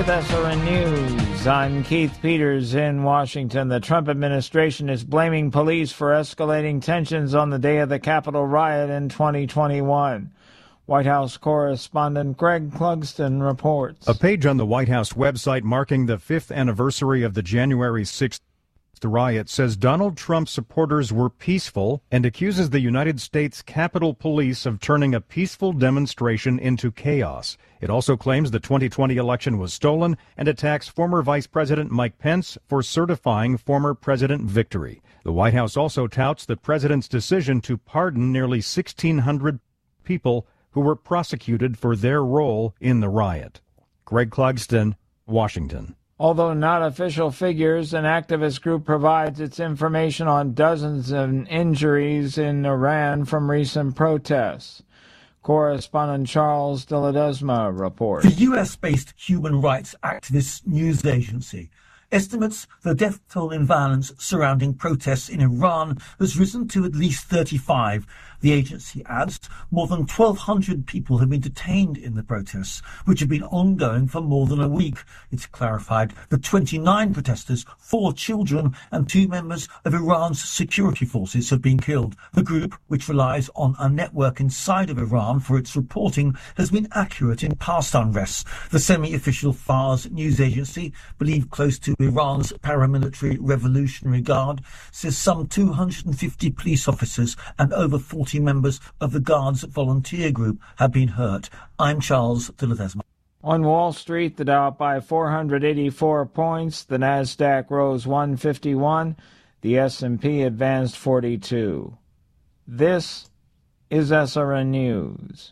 SRN News. I'm Keith Peters in Washington. The Trump administration is blaming police for escalating tensions on the day of the Capitol riot in 2021. White House correspondent Greg Clugston reports. A page on the White House website marking the 5th anniversary of the January 6th riot says Donald Trump supporters were peaceful and accuses the United States Capitol Police of turning a peaceful demonstration into chaos. It also claims the 2020 election was stolen and attacks former Vice President Mike Pence for certifying former president victory. The White House also touts the president's decision to pardon nearly 1,600 people who were prosecuted for their role in the riot. Greg Clugston, Washington. Although not official figures, an activist group provides its information on dozens of injuries in Iran from recent protests. Correspondent Charles de Ledesma reports. The U.S.-based human rights activist news agency estimates the death toll in violence surrounding protests in Iran has risen to at least 35. The agency adds more than 1,200 people have been detained in the protests, which have been ongoing for more than a week. It's clarified that 29 protesters, 4 children and 2 members of Iran's security forces have been killed. The group, which relies on a network inside of Iran for its reporting, has been accurate in past unrests. The semi-official Fars news agency, believed close to Iran's paramilitary Revolutionary Guard, says some 250 police officers and over 40 members of the Guard's volunteer group have been hurt. I'm Charles de Ledesma. On Wall Street, the Dow up by 484 points, the Nasdaq rose 151, the S&P advanced 42. This is SRN News.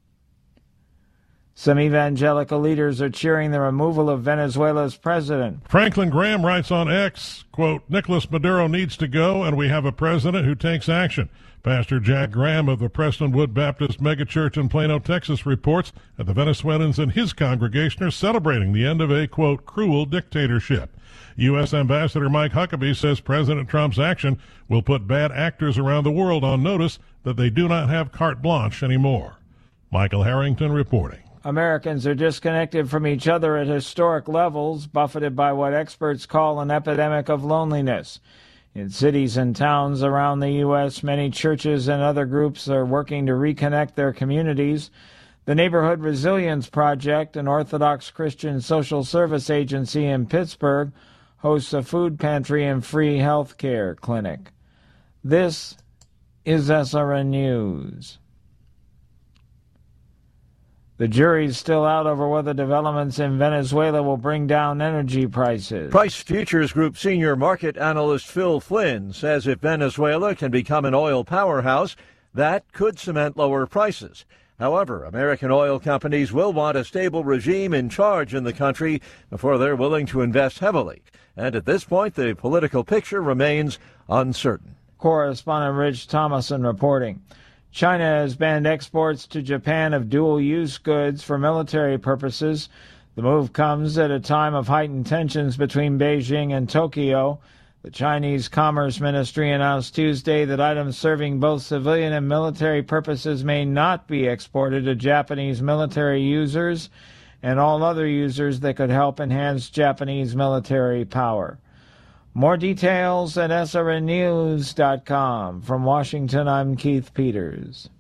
Some evangelical leaders are cheering the removal of Venezuela's president. Franklin Graham writes on X, quote, Nicolas Maduro needs to go, and we have a president who takes action. Pastor Jack Graham of the Prestonwood Baptist Megachurch in Plano, Texas, reports that the Venezuelans in his congregation are celebrating the end of a, quote, cruel dictatorship. U.S. Ambassador Mike Huckabee says President Trump's action will put bad actors around the world on notice that they do not have carte blanche anymore. Michael Harrington reporting. Americans are disconnected from each other at historic levels, buffeted by what experts call an epidemic of loneliness. In cities and towns around the U.S., many churches and other groups are working to reconnect their communities. The Neighborhood Resilience Project, an Orthodox Christian social service agency in Pittsburgh, hosts a food pantry and free health care clinic. This is SRN News. The jury's still out over whether developments in Venezuela will bring down energy prices. Price Futures Group senior market analyst Phil Flynn says if Venezuela can become an oil powerhouse, that could cement lower prices. However, American oil companies will want a stable regime in charge in the country before they're willing to invest heavily. And at this point, the political picture remains uncertain. Correspondent Rich Thomason reporting. China has banned exports to Japan of dual-use goods for military purposes. The move comes at a time of heightened tensions between Beijing and Tokyo. The Chinese Commerce Ministry announced Tuesday that items serving both civilian and military purposes may not be exported to Japanese military users and all other users that could help enhance Japanese military power. More details at srnnews.com. From Washington, I'm Keith Peters.